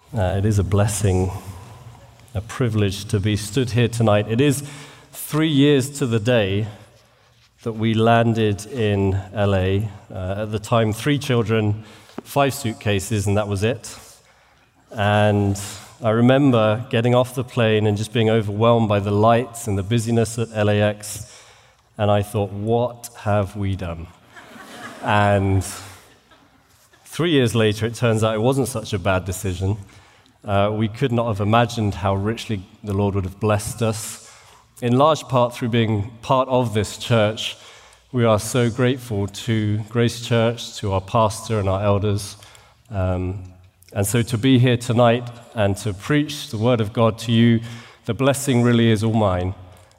It is a blessing, a privilege to be stood here tonight. It is 3 years to the day that we landed in LA. At the time, 3 children, 5 suitcases, and that was it. And I remember getting off the plane and just being overwhelmed by the lights and the busyness at LAX. And I thought, what have we done? And 3 years later, it turns out it wasn't such a bad decision. We could not have imagined how richly the Lord would have blessed us. In large part through being part of this church, we are so grateful to Grace Church, to our pastor and our elders. And so to be here tonight and to preach the Word of God to you, the blessing really is all mine.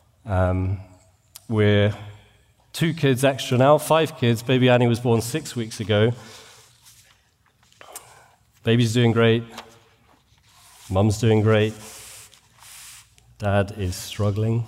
We're 2 kids extra now, 5 kids. Baby Annie was born 6 weeks ago. Baby's doing great. Mum's doing great. Dad is struggling.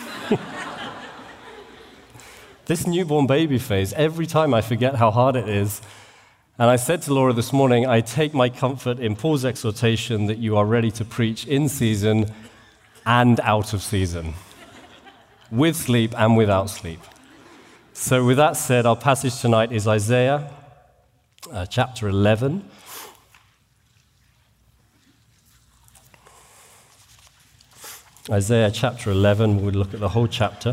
This newborn baby phase, every time I forget how hard it is. And I said to Laura this morning, I take my comfort in Paul's exhortation that you are ready to preach in season and out of season, with sleep and without sleep. So with that said, our passage tonight is Isaiah chapter 11. Isaiah chapter 11, we'll look at the whole chapter.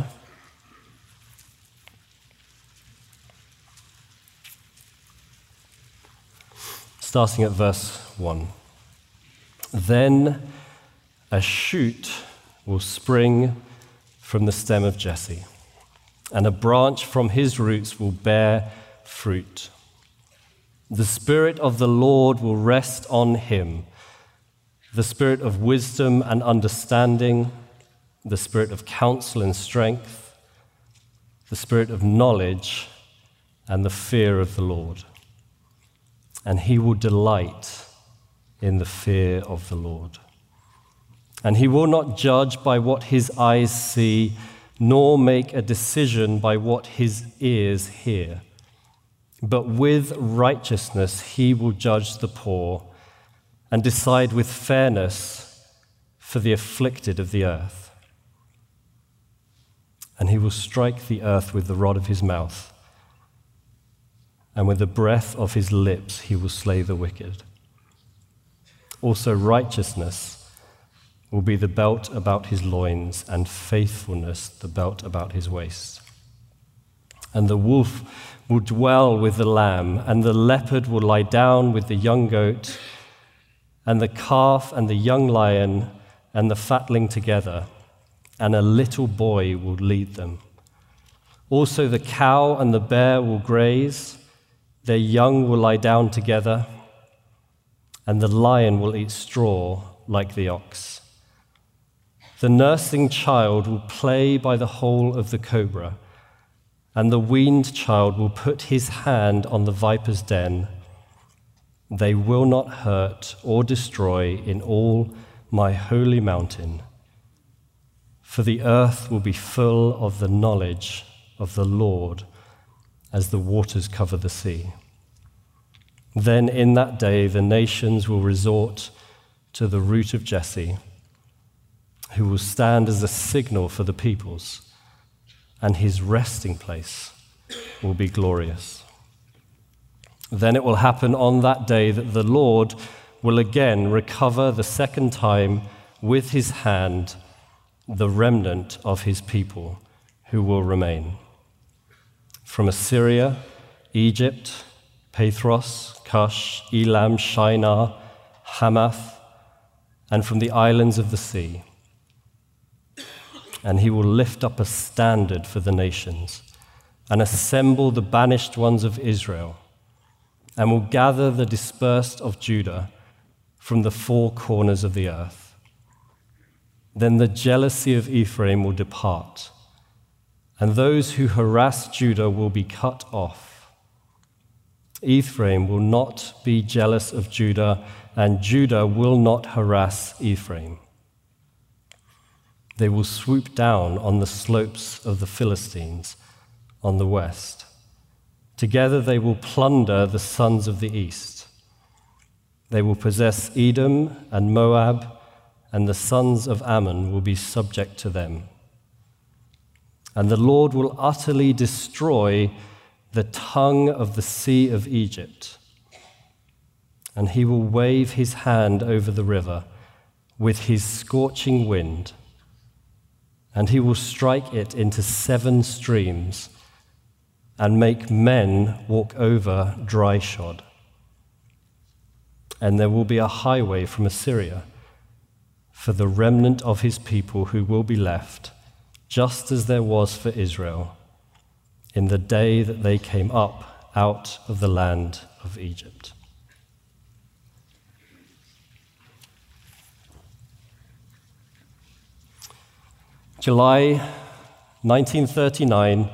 Starting at verse 1. Then a shoot will spring from the stem of Jesse, and a branch from his roots will bear fruit. The Spirit of the Lord will rest on him, the Spirit of wisdom and understanding, the Spirit of counsel and strength, the Spirit of knowledge and the fear of the Lord. And he will delight in the fear of the Lord. And he will not judge by what his eyes see, nor make a decision by what his ears hear. But with righteousness he will judge the poor and decide with fairness for the afflicted of the earth. And he will strike the earth with the rod of his mouth, and with the breath of his lips he will slay the wicked. Also righteousness will be the belt about his loins, and faithfulness the belt about his waist. And the wolf will dwell with the lamb, and the leopard will lie down with the young goat, and the calf and the young lion and the fatling together, and a little boy will lead them. Also the cow and the bear will graze, their young will lie down together, and the lion will eat straw like the ox. The nursing child will play by the hole of the cobra, and the weaned child will put his hand on the viper's den. They will not hurt or destroy in all my holy mountain, for the earth will be full of the knowledge of the Lord as the waters cover the sea. Then in that day the nations will resort to the root of Jesse, who will stand as a signal for the peoples, and his resting place will be glorious. Then it will happen on that day that the Lord will again recover the second time with his hand the remnant of his people who will remain. From Assyria, Egypt, Pathros, Cush, Elam, Shinar, Hamath, and from the islands of the sea. And he will lift up a standard for the nations and assemble the banished ones of Israel, and will gather the dispersed of Judah from the 4 corners of the earth. Then the jealousy of Ephraim will depart, and those who harass Judah will be cut off. Ephraim will not be jealous of Judah, and Judah will not harass Ephraim. They will swoop down on the slopes of the Philistines on the west. Together they will plunder the sons of the east. They will possess Edom and Moab, and the sons of Ammon will be subject to them. And the Lord will utterly destroy the tongue of the sea of Egypt, and he will wave his hand over the river with his scorching wind, and he will strike it into 7 streams and make men walk over dry shod. And there will be a highway from Assyria for the remnant of his people who will be left, just as there was for Israel in the day that they came up out of the land of Egypt. July 1939,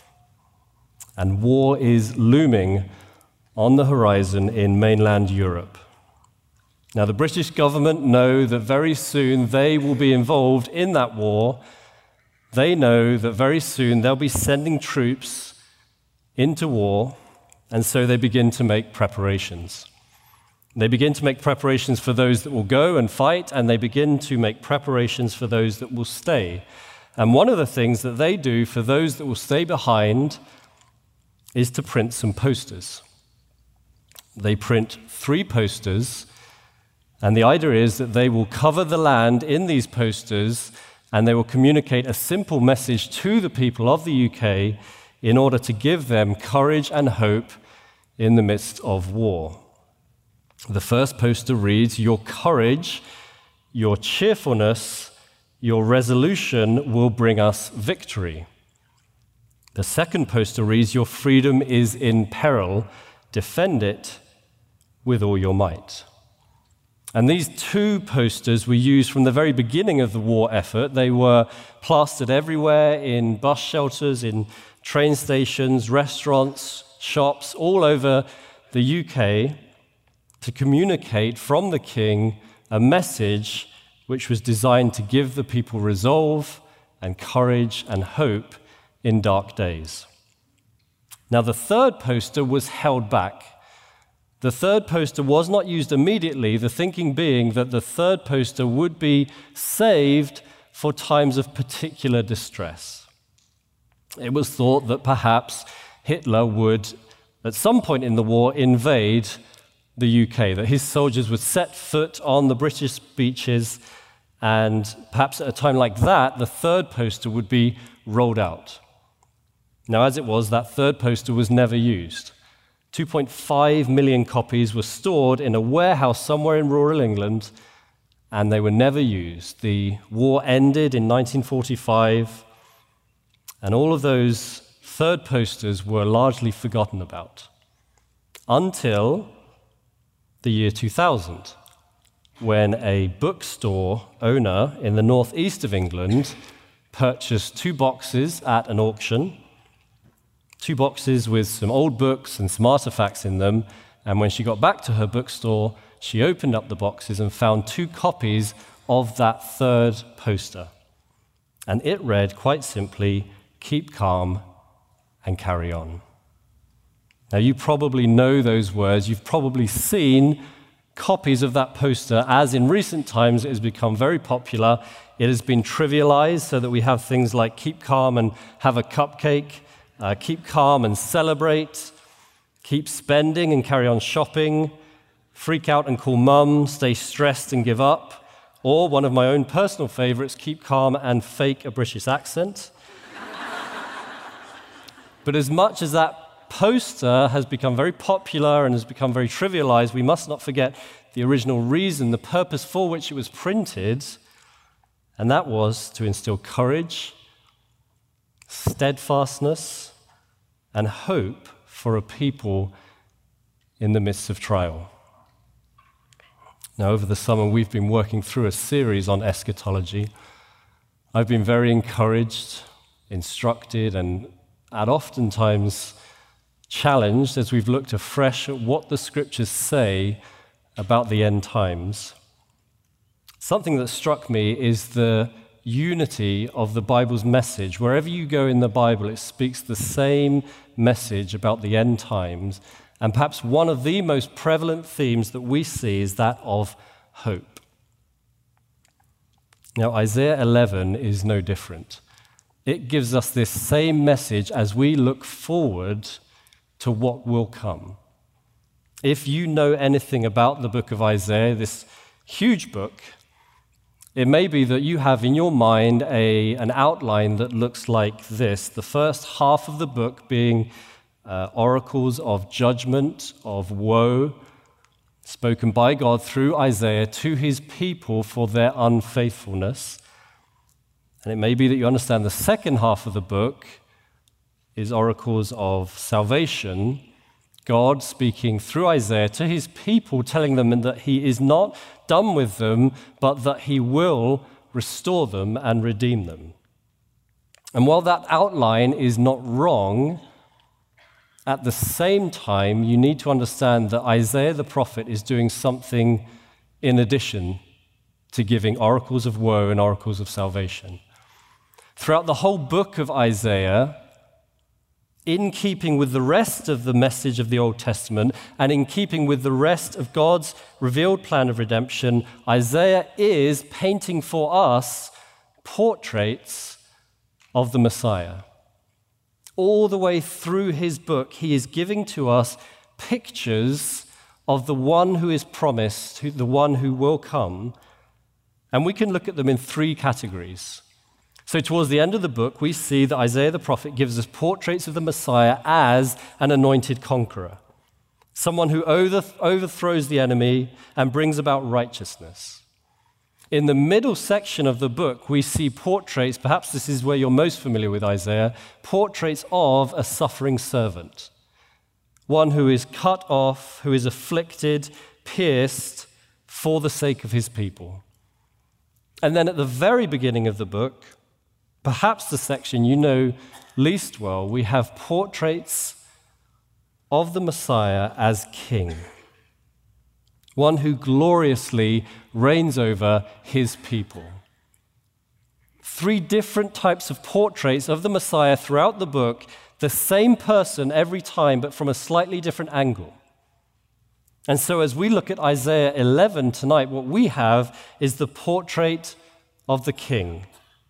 and war is looming on the horizon in mainland Europe. Now, the British government know that very soon they will be involved in that war. They know that very soon they'll be sending troops into war, and so they begin to make preparations. They begin to make preparations for those that will go and fight, and they begin to make preparations for those that will stay. And one of the things that they do for those that will stay behind is to print some posters. They print 3 posters, and the idea is that they will cover the land in these posters, and they will communicate a simple message to the people of the UK in order to give them courage and hope in the midst of war. The first poster reads, "Your courage, your cheerfulness, your resolution will bring us victory." The second poster reads, "Your freedom is in peril. Defend it with all your might." And these 2 posters were used from the very beginning of the war effort. They were plastered everywhere in bus shelters, in train stations, restaurants, shops, all over the UK to communicate from the king a message which was designed to give the people resolve and courage and hope in dark days. Now, the third poster was held back. The third poster was not used immediately, the thinking being that the third poster would be saved for times of particular distress. It was thought that perhaps Hitler would, at some point in the war, invade the UK, that his soldiers would set foot on the British beaches, and perhaps at a time like that, the third poster would be rolled out. Now, as it was, that third poster was never used. 2.5 million copies were stored in a warehouse somewhere in rural England, and they were never used. The war ended in 1945, and all of those third posters were largely forgotten about until the year 2000, when a bookstore owner in the northeast of England purchased 2 boxes at an auction, 2 boxes with some old books and some artifacts in them, and when she got back to her bookstore, she opened up the boxes and found 2 copies of that third poster. And it read, quite simply, "Keep calm and carry on." Now, you probably know those words. You've probably seen copies of that poster, as in recent times it has become very popular. It has been trivialized so that we have things like "Keep calm and have a cupcake," "Keep calm and celebrate," "Keep spending and carry on shopping," "Freak out and call mum," "Stay stressed and give up," or one of my own personal favorites, "Keep calm and fake a British accent." But as much as that poster has become very popular and has become very trivialized, we must not forget the original reason, the purpose for which it was printed, and that was to instill courage, steadfastness, and hope for a people in the midst of trial. Now, over the summer, we've been working through a series on eschatology. I've been very encouraged, instructed, and oftentimes challenged as we've looked afresh at what the scriptures say about the end times. Something that struck me is the unity of the Bible's message. Wherever you go in the Bible, it speaks the same message about the end times, And perhaps one of the most prevalent themes that we see is that of hope. Now, Isaiah 11 is no different. It gives us this same message as we look forward to what will come. If you know anything about the book of Isaiah, this huge book, it may be that you have in your mind an outline that looks like this. The first half of the book being oracles of judgment, of woe, spoken by God through Isaiah to his people for their unfaithfulness. And it may be that you understand the second half of the book is oracles of salvation, God speaking through Isaiah to his people, telling them that he is not done with them, but that he will restore them and redeem them. And while that outline is not wrong, at the same time, you need to understand that Isaiah the prophet is doing something in addition to giving oracles of woe and oracles of salvation. Throughout the whole book of Isaiah, in keeping with the rest of the message of the Old Testament and in keeping with the rest of God's revealed plan of redemption, Isaiah is painting for us portraits of the Messiah. All the way through his book, he is giving to us pictures of the one who is promised, the one who will come, and we can look at them in three categories. So towards the end of the book, we see that Isaiah the prophet gives us portraits of the Messiah as an anointed conqueror, someone who overthrows the enemy and brings about righteousness. In the middle section of the book, we see portraits, perhaps this is where you're most familiar with Isaiah, portraits of a suffering servant, one who is cut off, who is afflicted, pierced for the sake of his people. And then at the very beginning of the book, perhaps the section you know least well, we have portraits of the Messiah as king, one who gloriously reigns over his people. Three different types of portraits of the Messiah throughout the book, the same person every time, but from a slightly different angle. And so as we look at Isaiah 11 tonight, what we have is the portrait of the king.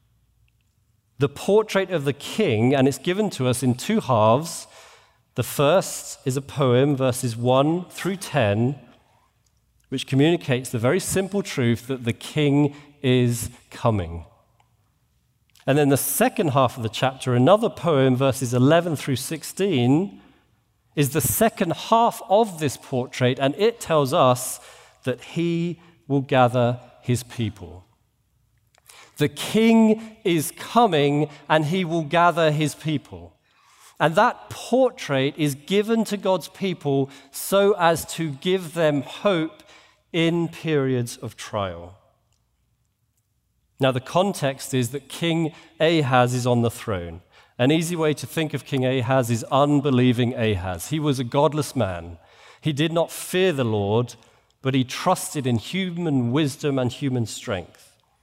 The portrait of the king, and it's given to us in two halves. The first is a poem, verses 1 through 10, which communicates the very simple truth that the king is coming. And then the second half of the chapter, another poem, verses 11 through 16, is the second half of this portrait, and it tells us that he will gather his people. The king is coming, and he will gather his people. And that portrait is given to God's people so as to give them hope in periods of trial. Now, the context is that King Ahaz is on the throne. An easy way to think of King Ahaz is unbelieving Ahaz. He was a godless man. He did not fear the Lord, but he trusted in human wisdom and human strength.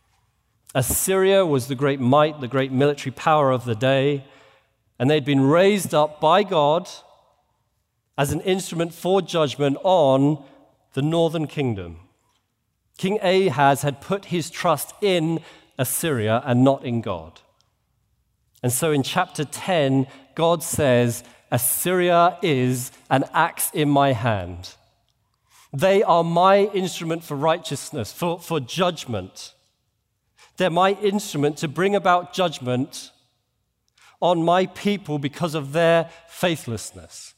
Assyria was the great might, the great military power of the day, and they'd been raised up by God as an instrument for judgment on the northern kingdom. King Ahaz had put his trust in Assyria and not in God. And so in chapter 10, God says, Assyria is an axe in my hand. They are my instrument for righteousness, for judgment. They're my instrument to bring about judgment on my people because of their faithlessness.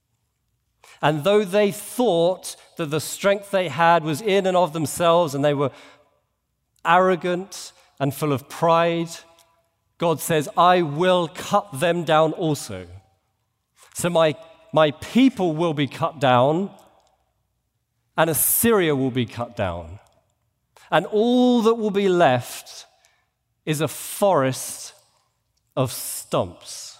And though they thought that the strength they had was in and of themselves and they were arrogant and full of pride, God says, I will cut them down also. So my people will be cut down and Assyria will be cut down. And all that will be left is a forest of stumps.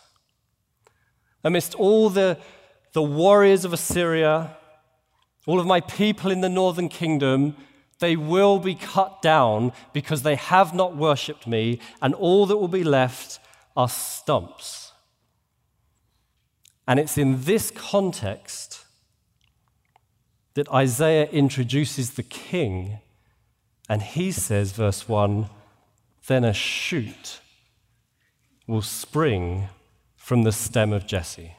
Amidst all the warriors of Assyria, all of my people in the northern kingdom, they will be cut down because they have not worshipped me, and all that will be left are stumps. And it's in this context that Isaiah introduces the king, and he says, verse 1, then a shoot will spring from the stem of Jesse.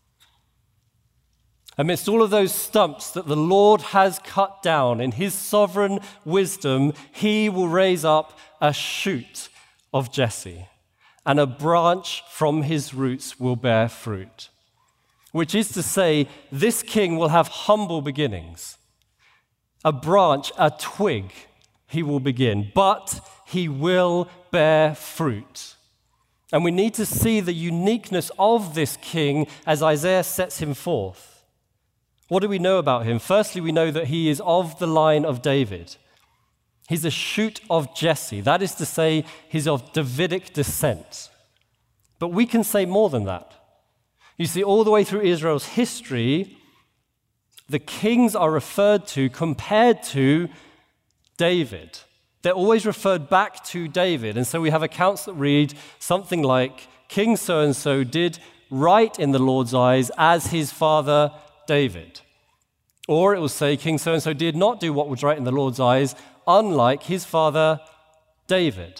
Amidst all of those stumps that the Lord has cut down in his sovereign wisdom, he will raise up a shoot of Jesse, and a branch from his roots will bear fruit. Which is to say, this king will have humble beginnings. A branch, a twig, he will begin, but he will bear fruit. And we need to see the uniqueness of this king as Isaiah sets him forth. What do we know about him? Firstly, we know that he is of the line of David. He's a shoot of Jesse. That is to say, he's of Davidic descent. But we can say more than that. You see, all the way through Israel's history, the kings are referred to, compared to David. They're always referred back to David. And so we have accounts that read something like, King so-and-so did right in the Lord's eyes as his father David. Or it will say, King so-and-so did not do what was right in the Lord's eyes, unlike his father David.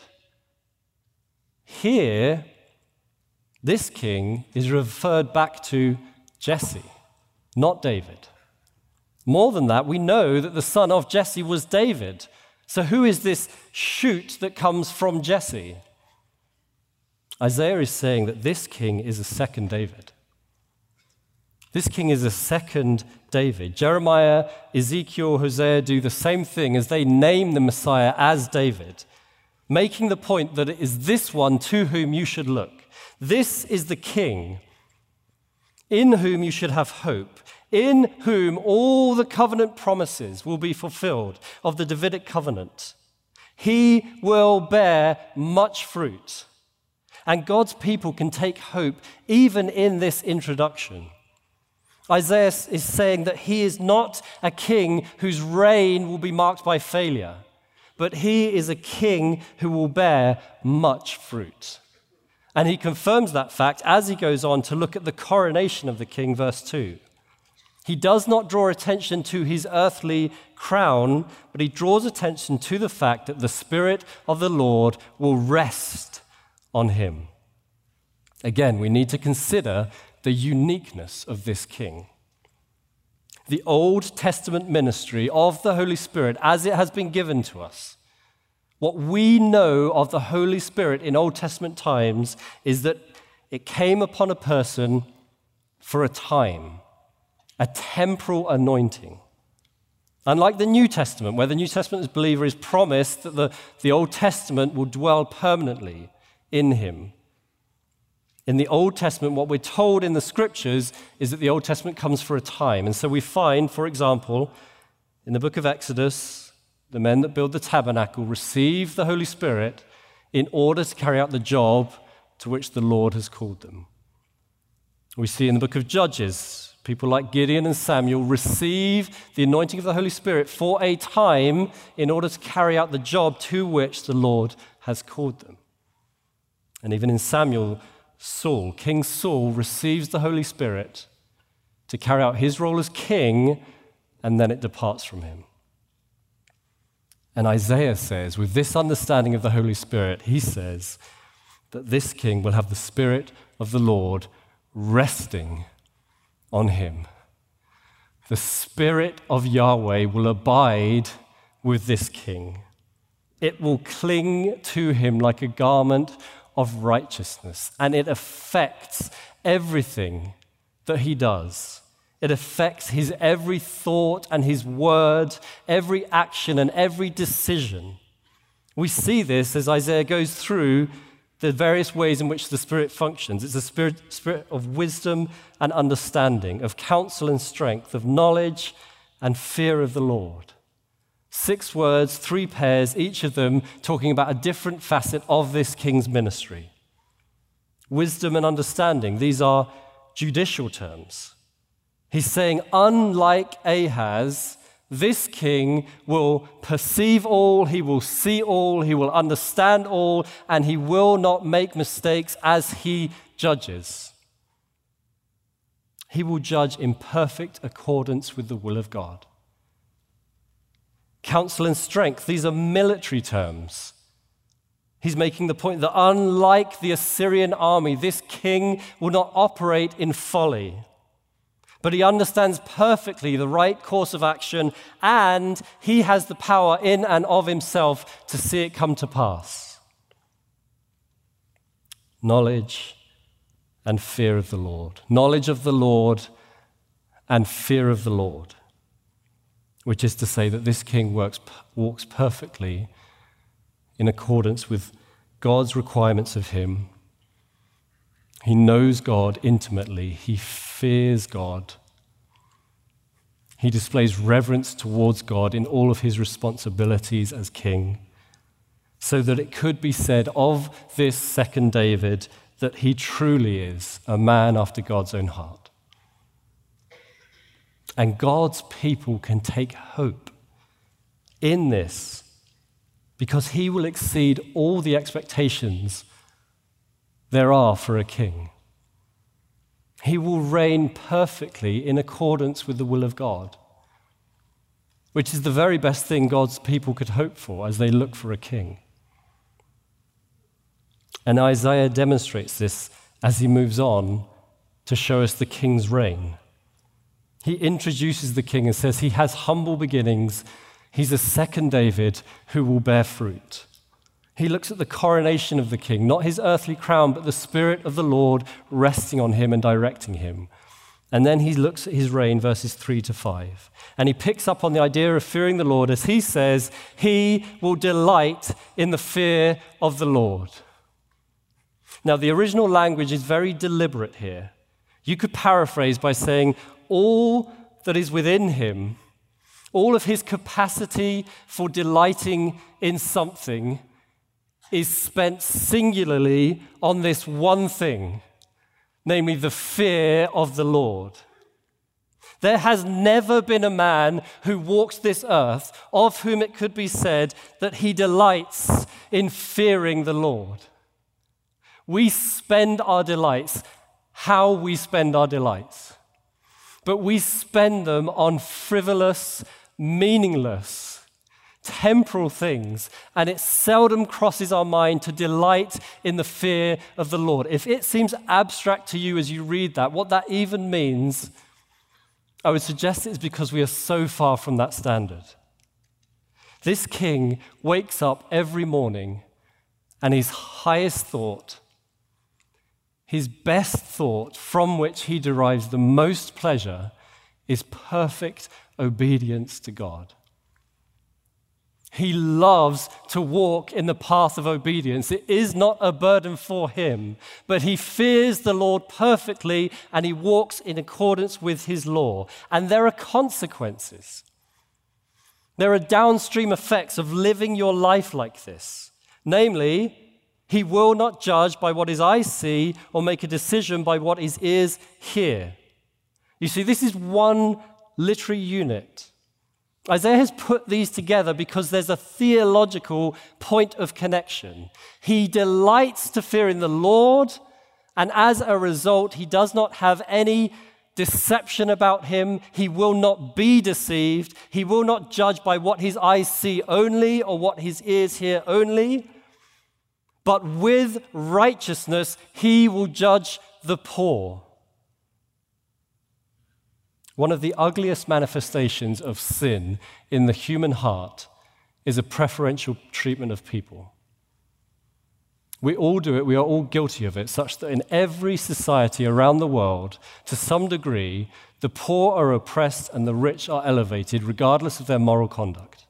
Here, this king is referred back to Jesse, not David. More than that, we know that the son of Jesse was David. So who is this shoot that comes from Jesse? Isaiah is saying that this king is a second David. This king is a second David. Jeremiah, Ezekiel, Hosea do the same thing as they name the Messiah as David, making the point that it is this one to whom you should look. This is the king in whom you should have hope, in whom all the covenant promises will be fulfilled of the Davidic covenant. He will bear much fruit. And God's people can take hope even in this introduction. Isaiah is saying that he is not a king whose reign will be marked by failure, but he is a king who will bear much fruit. And he confirms that fact as he goes on to look at the coronation of the king, verse 2. He does not draw attention to his earthly crown, but he draws attention to the fact that the Spirit of the Lord will rest on him. Again, we need to consider the uniqueness of this king. The Old Testament ministry of the Holy Spirit, as it has been given to us, what we know of the Holy Spirit in Old Testament times is that it came upon a person for a time, a temporal anointing. Unlike the New Testament, where the New Testament believer is promised that the Old Testament will dwell permanently in him. In the Old Testament, what we're told in the Scriptures is that the Old Testament comes for a time. And so we find, for example, in the book of Exodus, the men that build the tabernacle receive the Holy Spirit in order to carry out the job to which the Lord has called them. We see in the book of Judges, people like Gideon and Samuel receive the anointing of the Holy Spirit for a time in order to carry out the job to which the Lord has called them. And even in Samuel, King Saul receives the Holy Spirit to carry out his role as king, and then it departs from him. And Isaiah says, with this understanding of the Holy Spirit, he says that this king will have the Spirit of the Lord resting on him. The Spirit of Yahweh will abide with this king. It will cling to him like a garment of righteousness, and it affects everything that he does. It affects his every thought and his word, every action and every decision. We see this as Isaiah goes through the various ways in which the Spirit functions. It's a spirit of wisdom and understanding, of counsel and strength, of knowledge and fear of the Lord. 6 words, 3 pairs, each of them talking about a different facet of this king's ministry. Wisdom and understanding, these are judicial terms. He's saying, unlike Ahaz, this king will perceive all, he will see all, he will understand all, and he will not make mistakes as he judges. He will judge in perfect accordance with the will of God. Counsel and strength, these are military terms. He's making the point that unlike the Assyrian army, this king will not operate in folly. But he understands perfectly the right course of action, and he has the power in and of himself to see it come to pass. Knowledge and fear of the Lord. Knowledge of the Lord and fear of the Lord, which is to say that this king walks perfectly in accordance with God's requirements of him. He knows God intimately. He fears God. He displays reverence towards God in all of his responsibilities as king, so that it could be said of this second David that he truly is a man after God's own heart. And God's people can take hope in this because he will exceed all the expectations there are for a king. He will reign perfectly in accordance with the will of God, which is the very best thing God's people could hope for as they look for a king. And Isaiah demonstrates this as he moves on to show us the king's reign. He introduces the king and says he has humble beginnings. He's a second David who will bear fruit. He looks at the coronation of the king, not his earthly crown, but the Spirit of the Lord resting on him and directing him. And then he looks at his reign, verses 3-5. And he picks up on the idea of fearing the Lord as he says, he will delight in the fear of the Lord. Now, the original language is very deliberate here. You could paraphrase by saying, all that is within him, all of his capacity for delighting in something is spent singularly on this one thing, namely the fear of the Lord. There has never been a man who walks this earth of whom it could be said that he delights in fearing the Lord. We spend our delights how we spend our delights, but we spend them on frivolous, meaningless, temporal things, and it seldom crosses our mind to delight in the fear of the Lord. If it seems abstract to you as you read that, what that even means, I would suggest it's because we are so far from that standard. This king wakes up every morning, and his highest thought, his best thought from which he derives the most pleasure, is perfect obedience to God. He loves to walk in the path of obedience. It is not a burden for him, but he fears the Lord perfectly and he walks in accordance with his law. And there are consequences. There are downstream effects of living your life like this. Namely, he will not judge by what his eyes see or make a decision by what his ears hear. You see, this is one literary unit. Isaiah has put these together because there's a theological point of connection. He delights to fear in the Lord, and as a result, he does not have any deception about him. He will not be deceived. He will not judge by what his eyes see only or what his ears hear only. But with righteousness, he will judge the poor. One of the ugliest manifestations of sin in the human heart is a preferential treatment of people. We all do it, we are all guilty of it, such that in every society around the world, to some degree, the poor are oppressed and the rich are elevated, regardless of their moral conduct.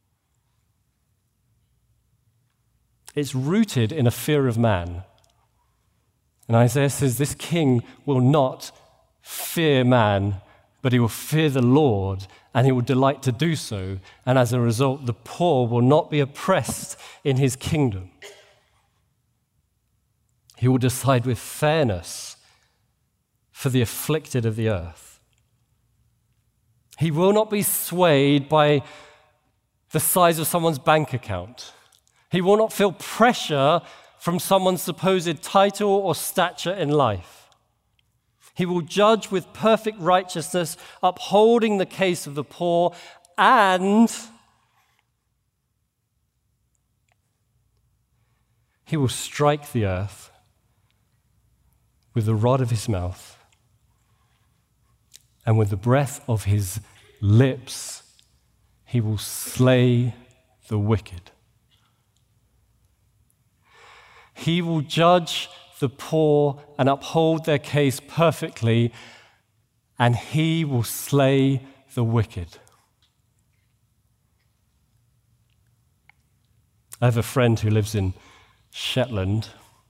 It's rooted in a fear of man. And Isaiah says this king will not fear man, but he will fear the Lord, and he will delight to do so. And as a result, the poor will not be oppressed in his kingdom. He will decide with fairness for the afflicted of the earth. He will not be swayed by the size of someone's bank account. He will not feel pressure from someone's supposed title or stature in life. He will judge with perfect righteousness, upholding the case of the poor, and He will strike the earth with the rod of his mouth, and with the breath of his lips, he will slay the wicked. He will judge the poor and uphold their case perfectly, and he will slay the wicked. I have a friend who lives in Shetland.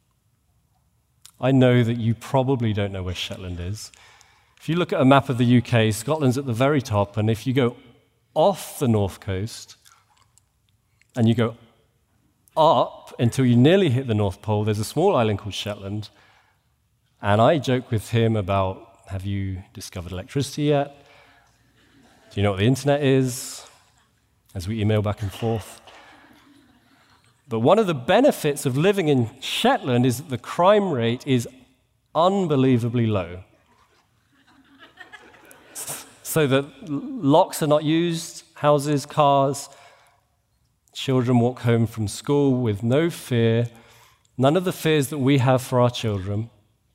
I know that you probably don't know where Shetland is. If you look at a map of the UK, Scotland's at the very top, and if you go off the north coast and you go up until you nearly hit the North Pole, there's a small island called Shetland. And I joke with him about, have you discovered electricity yet? Do you know what the internet is? As we email back and forth. But one of the benefits of living in Shetland is that the crime rate is unbelievably low. So that locks are not used, houses, cars. Children walk home from school with no fear, none of the fears that we have for our children.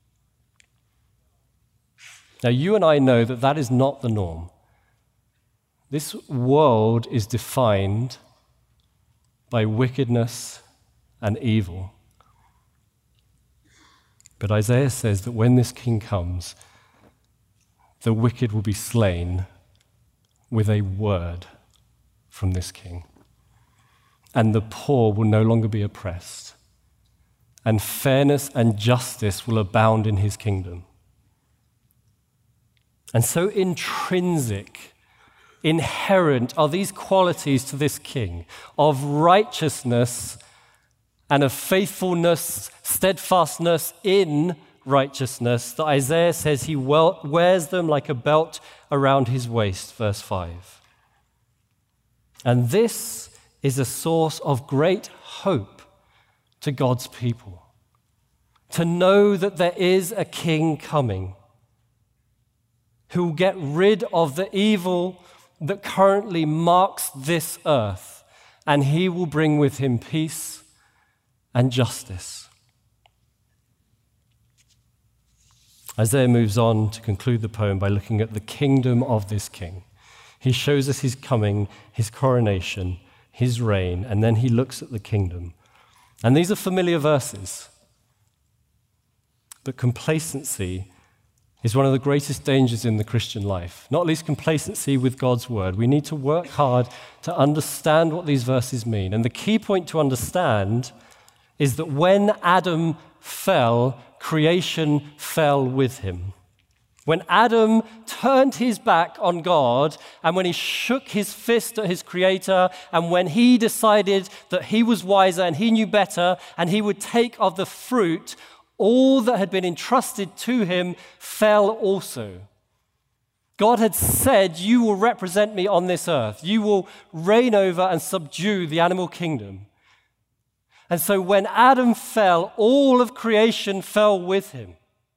Now, you and I know that that is not the norm. This world is defined by wickedness and evil. But Isaiah says that when this king comes, the wicked will be slain with a word from this king. And the poor will no longer be oppressed. And fairness and justice will abound in his kingdom. And so intrinsic, inherent are these qualities to this king of righteousness and of faithfulness, steadfastness in righteousness, that Isaiah says he wears them like a belt around his waist, verse 5. And this is a source of great hope to God's people. To know that there is a king coming who will get rid of the evil that currently marks this earth, and he will bring with him peace and justice. Isaiah moves on to conclude the poem by looking at the kingdom of this king. He shows us his coming, his coronation, his reign, and then he looks at the kingdom. And these are familiar verses. But complacency is one of the greatest dangers in the Christian life, not least complacency with God's word. We need to work hard to understand what these verses mean. And the key point to understand is that when Adam fell, creation fell with him. When Adam turned his back on God, and when he shook his fist at his creator, and when he decided that he was wiser and he knew better, and he would take of the fruit, all that had been entrusted to him fell also. God had said, you will represent me on this earth. You will reign over and subdue the animal kingdom. And so when Adam fell, all of creation fell with him.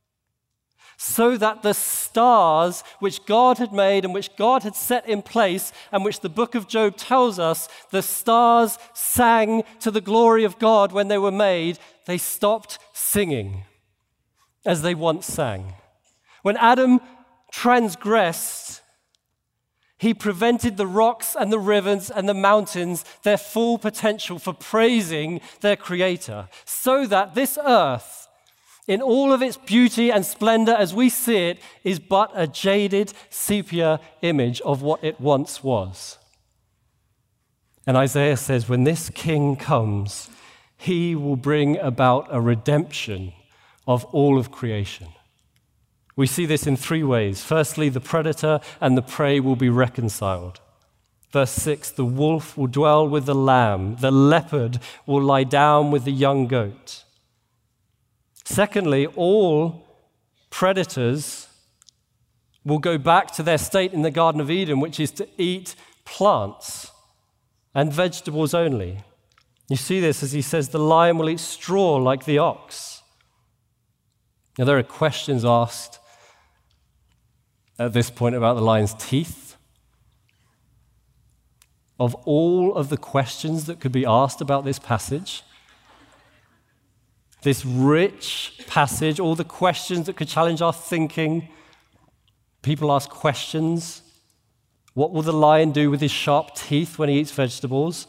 So that the stars which God had made and which God had set in place, and which the book of Job tells us, the stars sang to the glory of God when they were made, they stopped singing as they once sang. When Adam transgressed, he prevented the rocks and the rivers and the mountains their full potential for praising their Creator, so that this earth, in all of its beauty and splendor as we see it, is but a jaded sepia image of what it once was. And Isaiah says, when this king comes, he will bring about a redemption of all of creation. We see this in three ways. Firstly, the predator and the prey will be reconciled. Verse 6, the wolf will dwell with the lamb, the leopard will lie down with the young goat. Secondly, all predators will go back to their state in the Garden of Eden, which is to eat plants and vegetables only. You see this as he says, the lion will eat straw like the ox. Now, there are questions asked at this point about the lion's teeth. Of all of the questions that could be asked about this passage, this rich passage, all the questions that could challenge our thinking. People ask questions. What will the lion do with his sharp teeth when he eats vegetables?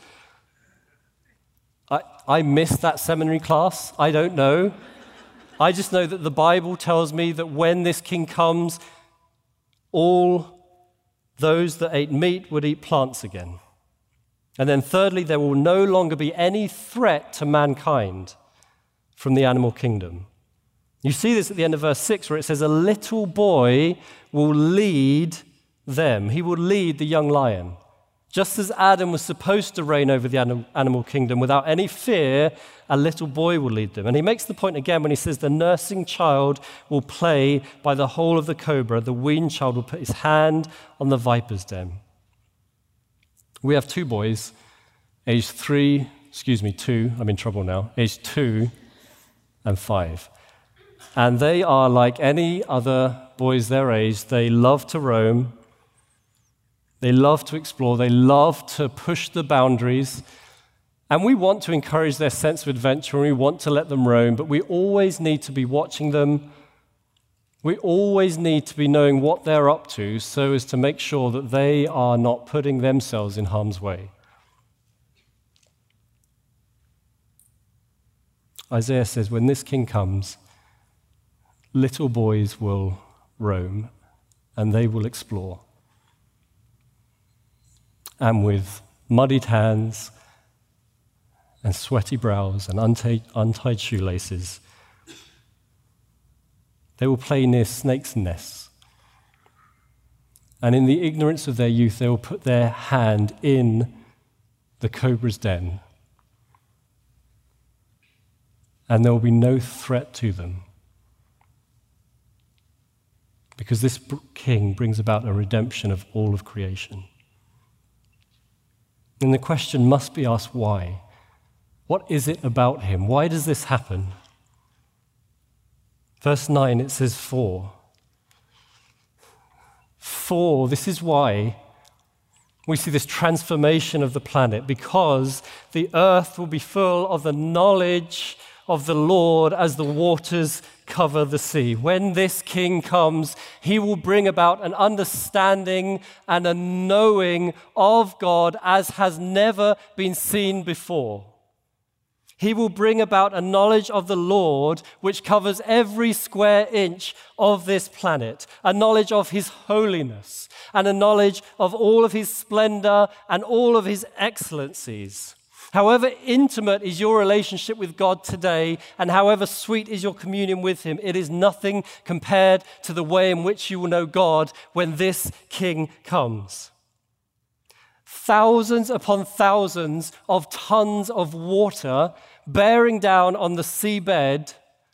I missed that seminary class. I don't know. I just know that the Bible tells me that when this king comes, all those that ate meat would eat plants again. And then thirdly, there will no longer be any threat to mankind from the animal kingdom. You see this at the end of verse 6 where it says, a little boy will lead them. He will lead the young lion. Just as Adam was supposed to reign over the animal kingdom without any fear, a little boy will lead them. And he makes the point again when he says the nursing child will play by the hole of the cobra, the weaned child will put his hand on the viper's den. We have two boys, aged 2, I'm in trouble now, aged 2 and 5. And they are like any other boys their age. They love to roam. They love to explore. They love to push the boundaries. And we want to encourage their sense of adventure, and we want to let them roam, but we always need to be watching them. We always need to be knowing what they're up to so as to make sure that they are not putting themselves in harm's way. Isaiah says, when this king comes, little boys will roam and they will explore. And with muddied hands and sweaty brows and untied shoelaces, they will play near snakes' nests. And in the ignorance of their youth, they will put their hand in the cobra's den. And there will be no threat to them. Because this king brings about a redemption of all of creation. And the question must be asked, why? What is it about him? Why does this happen? Verse 9, it says, For, this is why we see this transformation of the planet, because the earth will be full of the knowledge of the Lord as the waters cover the sea. When this king comes, he will bring about an understanding and a knowing of God as has never been seen before. He will bring about a knowledge of the Lord which covers every square inch of this planet, a knowledge of his holiness, and a knowledge of all of his splendor and all of his excellencies. However intimate is your relationship with God today, and however sweet is your communion with him, it is nothing compared to the way in which you will know God when this king comes. Thousands upon thousands of tons of water bearing down on the seabed,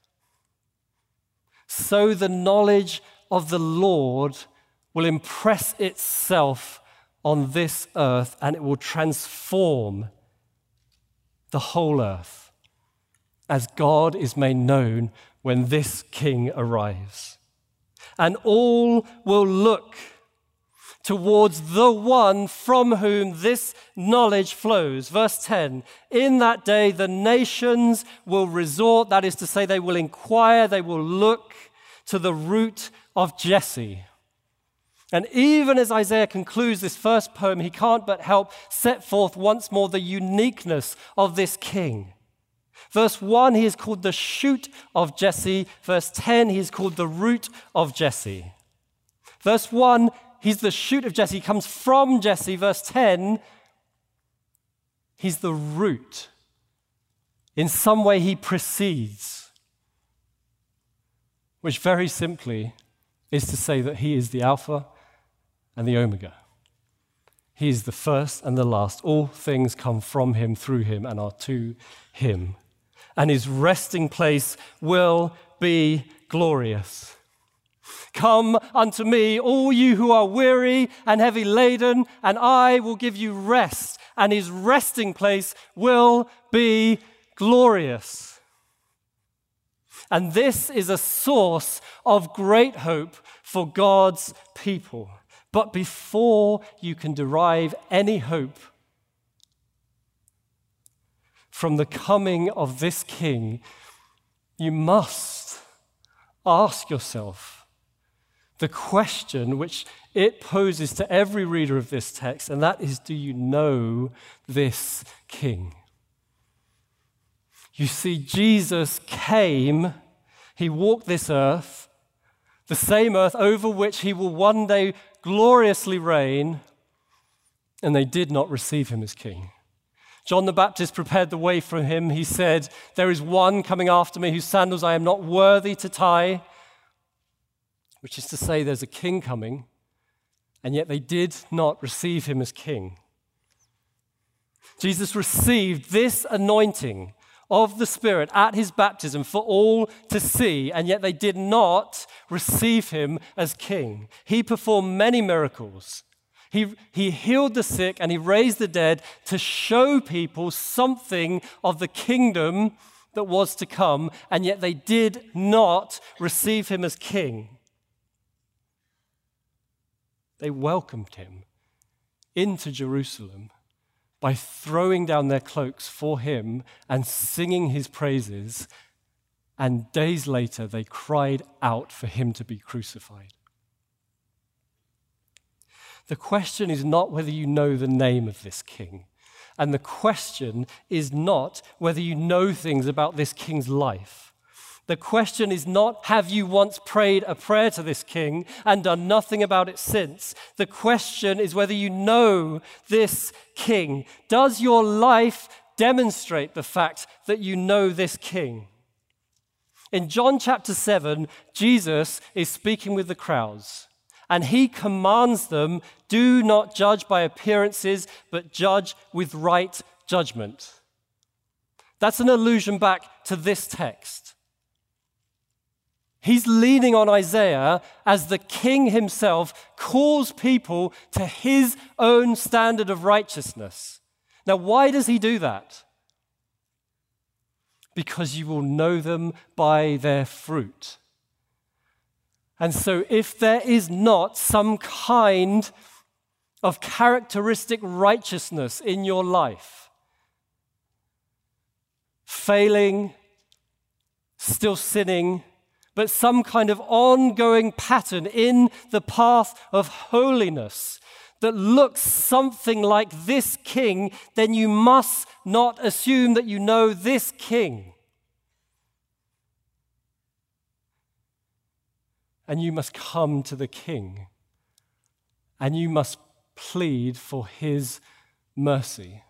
so the knowledge of the Lord will impress itself on this earth, and it will transform the whole earth as God is made known when this king arrives. And all will look towards the one from whom this knowledge flows. Verse 10, in that day the nations will resort, that is to say, they will inquire, they will look to the root of Jesse. And even as Isaiah concludes this first poem, he can't but help set forth once more the uniqueness of this king. Verse 1, he is called the shoot of Jesse. Verse 10, he is called the root of Jesse. Verse 1, he's the shoot of Jesse, he comes from Jesse. Verse 10, he's the root. In some way he precedes, which very simply is to say that he is the Alpha and the Omega. He is the first and the last. All things come from him, through him, and are to him. And his resting place will be glorious. Come unto me, all you who are weary and heavy laden, and I will give you rest, and his resting place will be glorious. And this is a source of great hope for God's people. But before you can derive any hope from the coming of this king, you must ask yourself the question which it poses to every reader of this text, and that is, do you know this King? You see, Jesus came, he walked this earth, the same earth over which he will one day gloriously reign, and they did not receive him as king. John the Baptist prepared the way for him. He said, "There is one coming after me whose sandals I am not worthy to tie," which is to say there's a king coming, and yet they did not receive him as king. Jesus received this anointing of the Spirit at his baptism for all to see, and yet they did not receive him as king. He performed many miracles. He healed the sick and he raised the dead to show people something of the kingdom that was to come, and yet they did not receive him as king. They welcomed him into Jerusalem by throwing down their cloaks for him and singing his praises, and days later they cried out for him to be crucified. The question is not whether you know the name of this king, and the question is not whether you know things about this king's life. The question is not, have you once prayed a prayer to this king and done nothing about it since? The question is whether you know this king. Does your life demonstrate the fact that you know this king? In John chapter 7, Jesus is speaking with the crowds, and he commands them, do not judge by appearances, but judge with right judgment. That's an allusion back to this text. He's leaning on Isaiah as the king himself calls people to his own standard of righteousness. Now, why does he do that? Because you will know them by their fruit. And so if there is not some kind of characteristic righteousness in your life, failing, still sinning, but some kind of ongoing pattern in the path of holiness that looks something like this king, then you must not assume that you know this king. And you must come to the king, and you must plead for his mercy,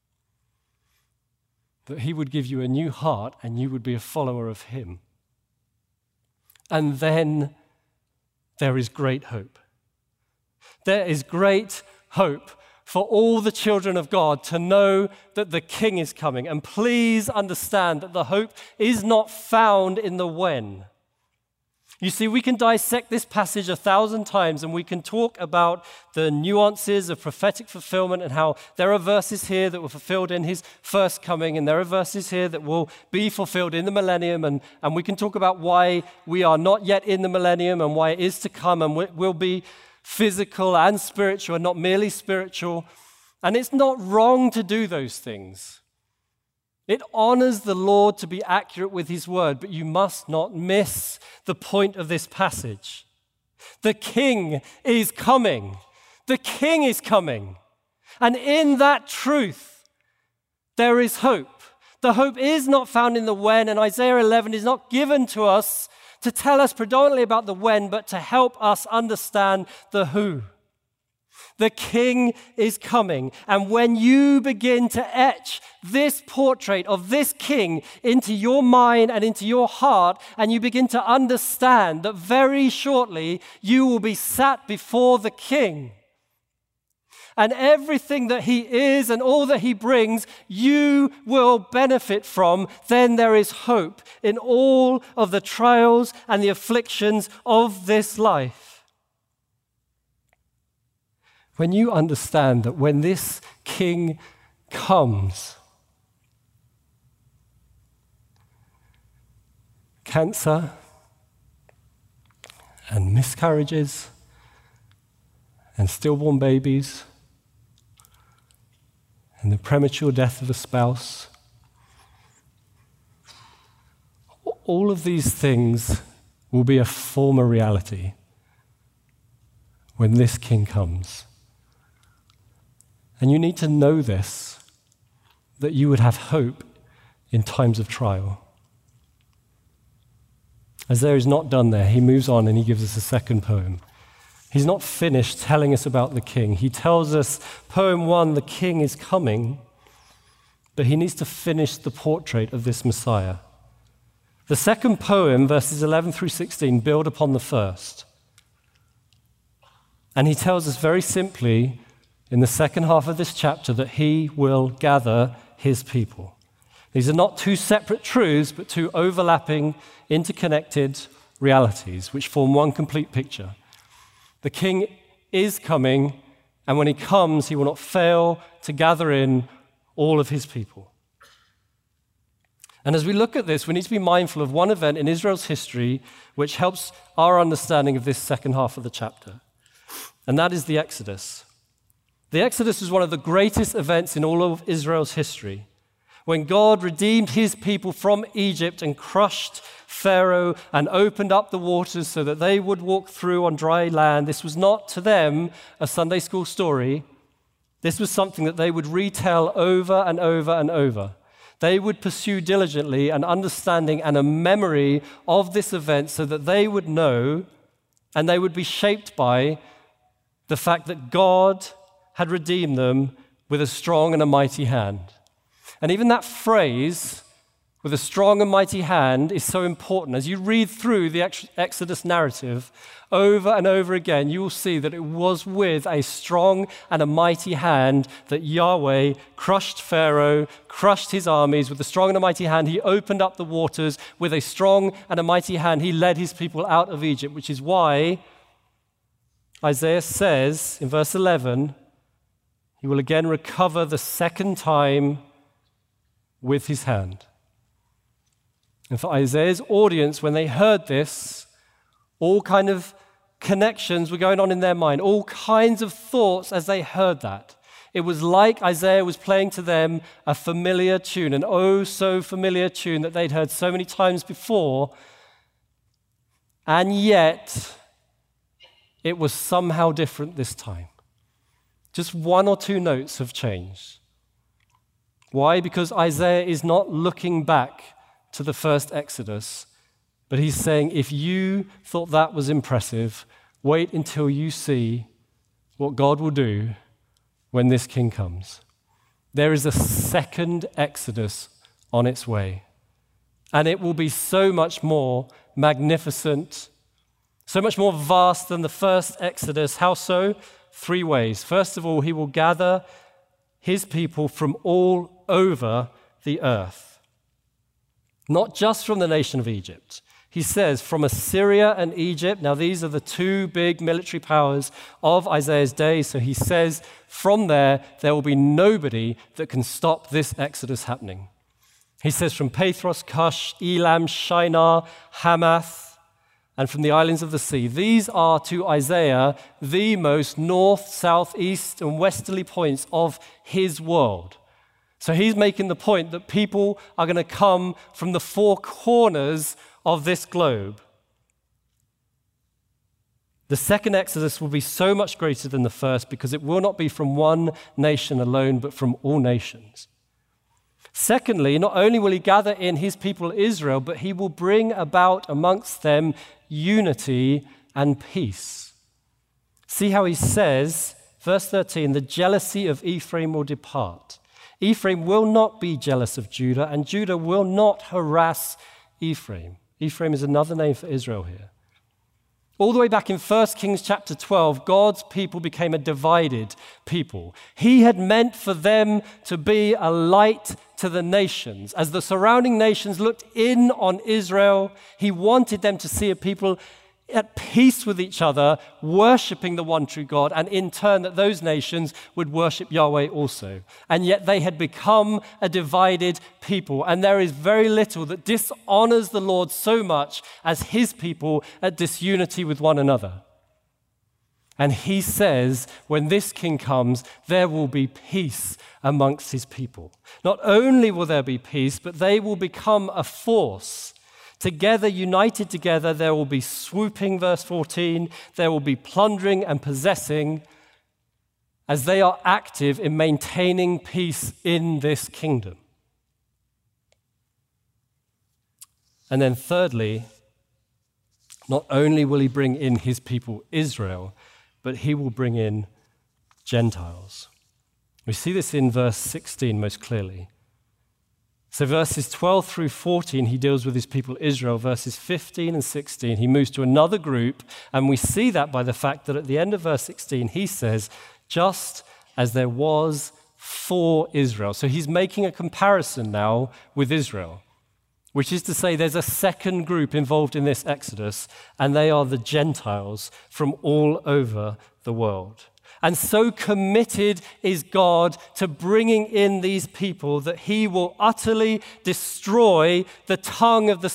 that he would give you a new heart and you would be a follower of him. And then there is great hope. There is great hope for all the children of God to know that the King is coming. And please understand that the hope is not found in the when. You see, we can dissect this passage 1,000 times, and we can talk about the nuances of prophetic fulfillment and how there are verses here that were fulfilled in his first coming, and there are verses here that will be fulfilled in the millennium, and we can talk about why we are not yet in the millennium and why it is to come, and will be physical and spiritual and not merely spiritual. And it's not wrong to do those things. It honors the Lord to be accurate with his word, but you must not miss the point of this passage. The King is coming. The King is coming. And in that truth, there is hope. The hope is not found in the when, and Isaiah 11 is not given to us to tell us predominantly about the when, but to help us understand the who. The King is coming, and when you begin to etch this portrait of this King into your mind and into your heart, and you begin to understand that very shortly you will be sat before the King, and everything that he is and all that he brings, you will benefit from, then there is hope in all of the trials and the afflictions of this life. When you understand that when this King comes, cancer and miscarriages and stillborn babies and the premature death of a spouse, all of these things will be a former reality when this king comes. And you need to know this, that you would have hope in times of trial. Isaiah is not done there. He moves on and he gives us a second poem. He's not finished telling us about the king. He tells us, poem 1, the king is coming, but he needs to finish the portrait of this Messiah. The second poem, verses 11 through 16, build upon the first. And he tells us very simply in the second half of this chapter that he will gather his people. These are not two separate truths, but two overlapping, interconnected realities which form one complete picture. The king is coming, and when he comes, he will not fail to gather in all of his people. And as we look at this, we need to be mindful of one event in Israel's history which helps our understanding of this second half of the chapter, and that is the Exodus. The Exodus is one of the greatest events in all of Israel's history. When God redeemed his people from Egypt and crushed Pharaoh and opened up the waters so that they would walk through on dry land, this was not to them a Sunday school story. This was something that they would retell over and over and over. They would pursue diligently an understanding and a memory of this event so that they would know and they would be shaped by the fact that God had redeemed them with a strong and a mighty hand. And even that phrase, with a strong and mighty hand, is so important. As you read through the Exodus narrative over and over again, you will see that it was with a strong and a mighty hand that Yahweh crushed Pharaoh, crushed his armies. With a strong and a mighty hand, he opened up the waters. With a strong and a mighty hand, he led his people out of Egypt, which is why Isaiah says in verse 11, he will again recover the second time with his hand. And for Isaiah's audience, when they heard this, all kind of connections were going on in their mind, all kinds of thoughts as they heard that. It was like Isaiah was playing to them a familiar tune, an oh so familiar tune that they'd heard so many times before, and yet it was somehow different this time. Just one or two notes have changed. Why? Because Isaiah is not looking back to the first Exodus, but he's saying, if you thought that was impressive, wait until you see what God will do when this king comes. There is a second Exodus on its way, and it will be so much more magnificent, so much more vast than the first Exodus. How so? 3 ways. First of all, he will gather his people from all over the earth. Not just from the nation of Egypt. He says from Assyria and Egypt. Now these are the 2 big military powers of Isaiah's day. So he says from there will be nobody that can stop this Exodus happening. He says from Pathros, Cush, Elam, Shinar, Hamath, and from the islands of the sea. These are to Isaiah the most north, south, east, and westerly points of his world. So he's making the point that people are going to come from the 4 corners of this globe. The second Exodus will be so much greater than the first because it will not be from one nation alone, but from all nations. Secondly, not only will he gather in his people Israel, but he will bring about amongst them unity and peace. See how he says, verse 13, the jealousy of Ephraim will depart. Ephraim will not be jealous of Judah, and Judah will not harass Ephraim. Ephraim is another name for Israel here. All the way back in 1 Kings chapter 12, God's people became a divided people. He had meant for them to be a light to the nations. As the surrounding nations looked in on Israel, he wanted them to see a people at peace with each other, worshiping the one true God, and in turn that those nations would worship Yahweh also. And yet they had become a divided people, and there is very little that dishonors the Lord so much as his people at disunity with one another. And he says, when this king comes, there will be peace amongst his people. Not only will there be peace, but they will become a force Together, united together, there will be swooping, verse 14. There will be plundering and possessing as they are active in maintaining peace in this kingdom. And then thirdly, not only will he bring in his people Israel, but he will bring in Gentiles. We see this in verse 16 most clearly. So verses 12 through 14, he deals with his people Israel. Verses 15 and 16, he moves to another group, and we see that by the fact that at the end of verse 16, he says, just as there was for Israel. So he's making a comparison now with Israel, which is to say there's a second group involved in this Exodus, and they are the Gentiles from all over the world. And so committed is God to bringing in these people that he will utterly destroy the tongue of the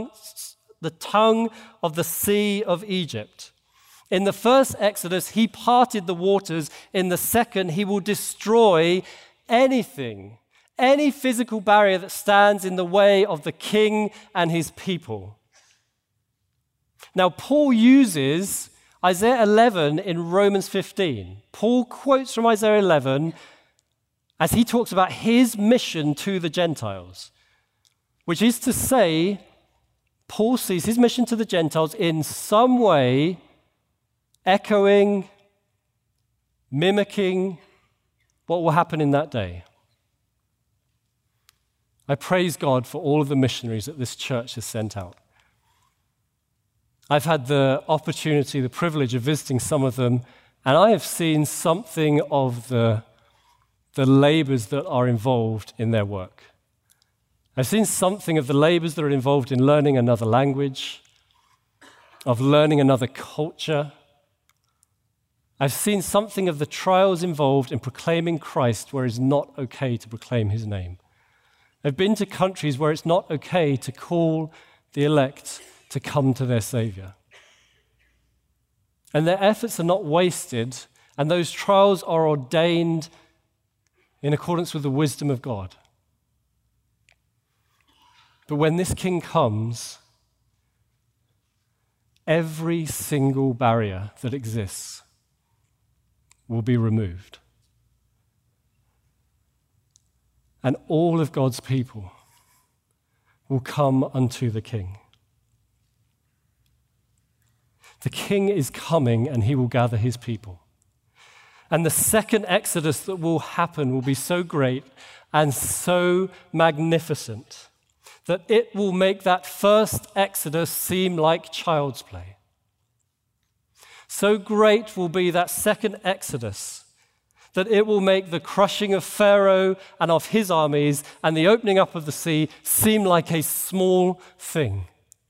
sea of Egypt. In the first Exodus, he parted the waters. In the second, he will destroy anything, any physical barrier that stands in the way of the king and his people. Now, Paul uses Isaiah 11 in Romans 15. Paul quotes from Isaiah 11 as he talks about his mission to the Gentiles, which is to say, Paul sees his mission to the Gentiles in some way echoing, mimicking what will happen in that day. I praise God for all of the missionaries that this church has sent out. I've had the opportunity, the privilege of visiting some of them, and I have seen something of the labors that are involved in their work. I've seen something of the labors that are involved in learning another language, of learning another culture. I've seen something of the trials involved in proclaiming Christ where it's not okay to proclaim his name. I've been to countries where it's not okay to call the elect to come to their Savior. And their efforts are not wasted, and those trials are ordained in accordance with the wisdom of God. But when this King comes, every single barrier that exists will be removed. And all of God's people will come unto the King. The King is coming, and he will gather his people. And the second Exodus that will happen will be so great and so magnificent that it will make that first Exodus seem like child's play. So great will be that second Exodus that it will make the crushing of Pharaoh and of his armies and the opening up of the sea seem like a small thing.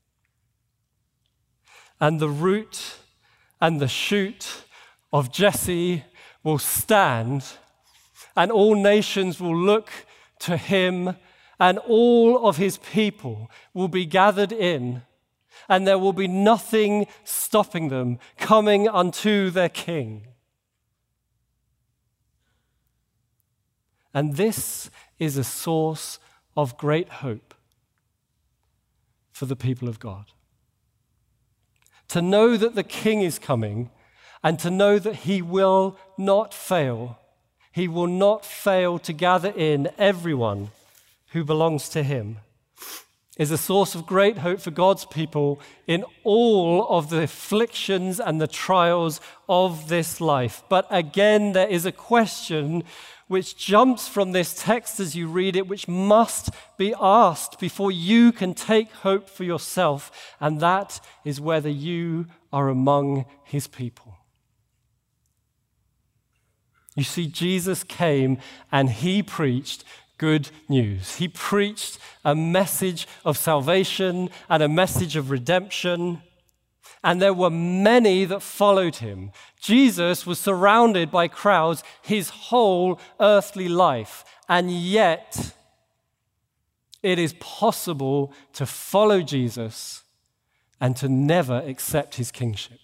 And the root and the shoot of Jesse will stand, and all nations will look to him, and all of his people will be gathered in, and there will be nothing stopping them coming unto their King. And this is a source of great hope for the people of God. To know that the King is coming, and to know that he will not fail. He will not fail to gather in everyone who belongs to him, is a source of great hope for God's people in all of the afflictions and the trials of this life. But again, there is a question which jumps from this text as you read it, which must be asked before you can take hope for yourself, and that is whether you are among his people. You see, Jesus came and he preached good news. He preached a message of salvation and a message of redemption. And there were many that followed him. Jesus was surrounded by crowds his whole earthly life. And yet, it is possible to follow Jesus and to never accept his kingship.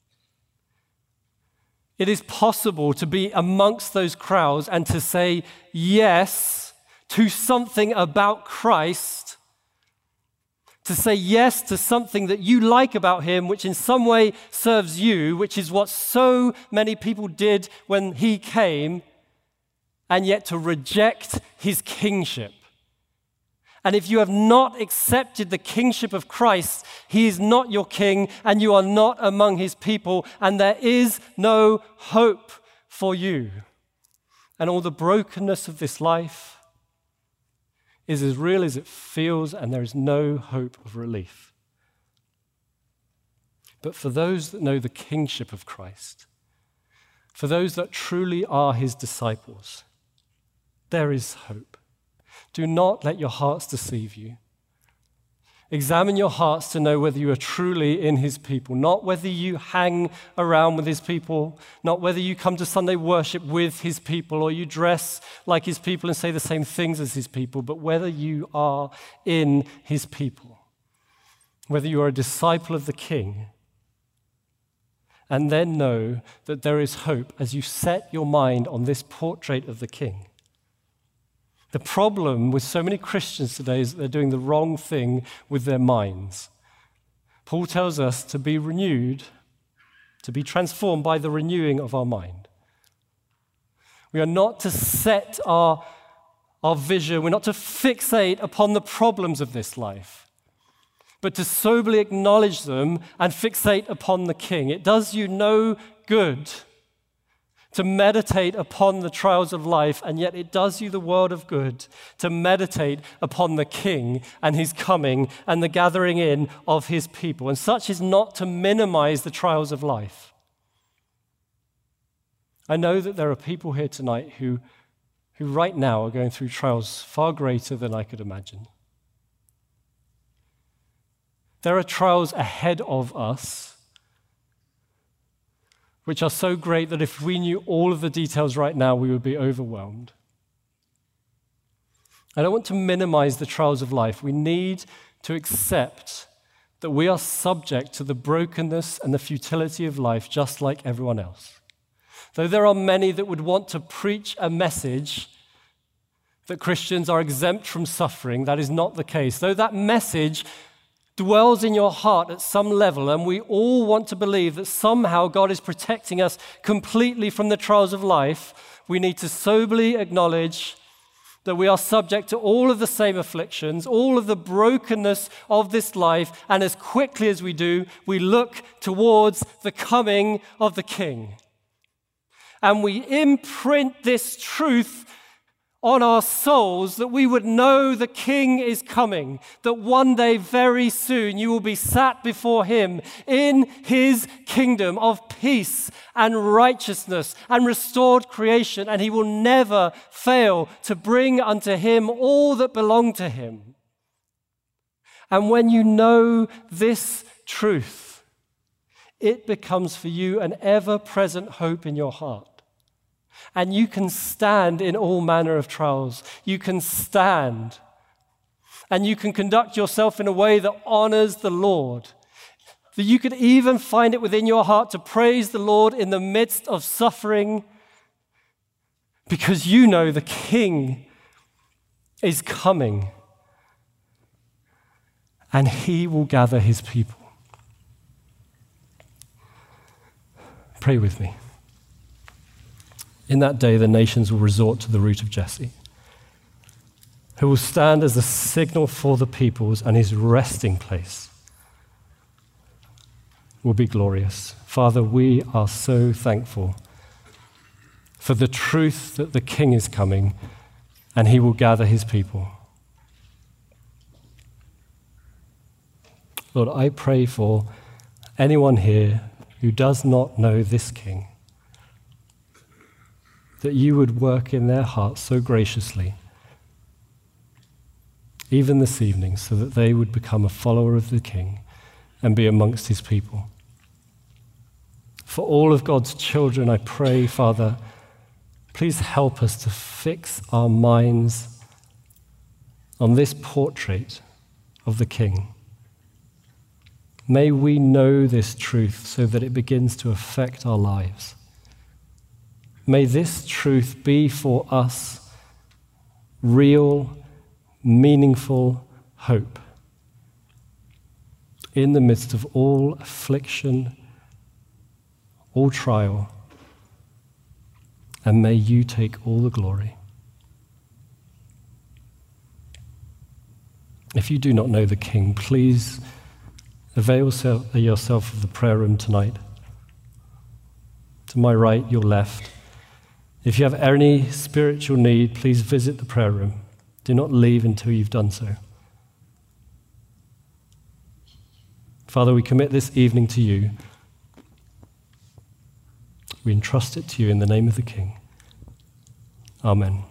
It is possible to be amongst those crowds and to say yes to something about Christ, to say yes to something that you like about him, which in some way serves you, which is what so many people did when he came, and yet to reject his kingship. And if you have not accepted the kingship of Christ, he is not your king, and you are not among his people, and there is no hope for you. And all the brokenness of this life is as real as it feels, and there is no hope of relief. But for those that know the kingship of Christ, for those that truly are his disciples, there is hope. Do not let your hearts deceive you. Examine your hearts to know whether you are truly in his people, not whether you hang around with his people, not whether you come to Sunday worship with his people or you dress like his people and say the same things as his people, but whether you are in his people, whether you are a disciple of the King. And then know that there is hope as you set your mind on this portrait of the King. The problem with so many Christians today is that they're doing the wrong thing with their minds. Paul tells us to be renewed, to be transformed by the renewing of our mind. We are not to set our vision, we're not to fixate upon the problems of this life, but to soberly acknowledge them and fixate upon the King. It does you no good to meditate upon the trials of life, and yet it does you the world of good to meditate upon the King and his coming and the gathering in of his people. And such is not to minimize the trials of life. I know that there are people here tonight who right now are going through trials far greater than I could imagine. There are trials ahead of us which are so great that if we knew all of the details right now, we would be overwhelmed. I don't want to minimize the trials of life. We need to accept that we are subject to the brokenness and the futility of life just like everyone else. Though there are many that would want to preach a message that Christians are exempt from suffering, that is not the case. Though that message dwells in your heart at some level, and we all want to believe that somehow God is protecting us completely from the trials of life, we need to soberly acknowledge that we are subject to all of the same afflictions, all of the brokenness of this life, and as quickly as we do, we look towards the coming of the King. And we imprint this truth on our souls, that we would know the King is coming, that one day very soon you will be sat before him in his kingdom of peace and righteousness and restored creation, and he will never fail to bring unto him all that belong to him. And when you know this truth, it becomes for you an ever-present hope in your heart. And you can stand in all manner of trials. You can stand. And you can conduct yourself in a way that honors the Lord. That you could even find it within your heart to praise the Lord in the midst of suffering, because you know the King is coming and he will gather his people. Pray with me. In that day, the nations will resort to the root of Jesse, who will stand as a signal for the peoples, and his resting place will be glorious. Father, we are so thankful for the truth that the King is coming and he will gather his people. Lord, I pray for anyone here who does not know this King, that you would work in their hearts so graciously, even this evening, so that they would become a follower of the King and be amongst his people. For all of God's children, I pray, Father, please help us to fix our minds on this portrait of the King. May we know this truth so that it begins to affect our lives. May this truth be for us real, meaningful hope. in the midst of all affliction, all trial, and may you take all the glory. If you do not know the King, please avail yourself of the prayer room tonight. To my right, your left. If you have any spiritual need, please visit the prayer room. Do not leave until you've done so. Father, we commit this evening to you. We entrust it to you in the name of the King. Amen.